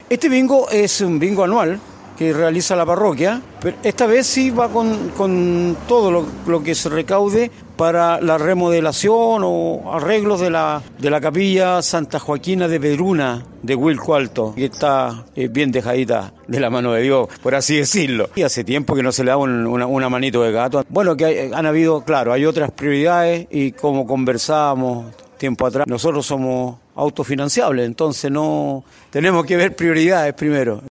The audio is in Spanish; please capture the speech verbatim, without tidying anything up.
Este bingo es un bingo anual que realiza la parroquia, pero esta vez sí va con, con todo lo, lo que se recaude para la remodelación o arreglos de la, de la capilla Santa Joaquina de Peruna de Huilco Alto, que está eh, bien dejadita de la mano de Dios, por así decirlo. Y hace tiempo que no se le da un, una, una manito de gato. Bueno, que hay, han habido, claro, hay otras prioridades y como conversábamos tiempo atrás, nosotros somos autofinanciables, entonces no tenemos que ver prioridades primero.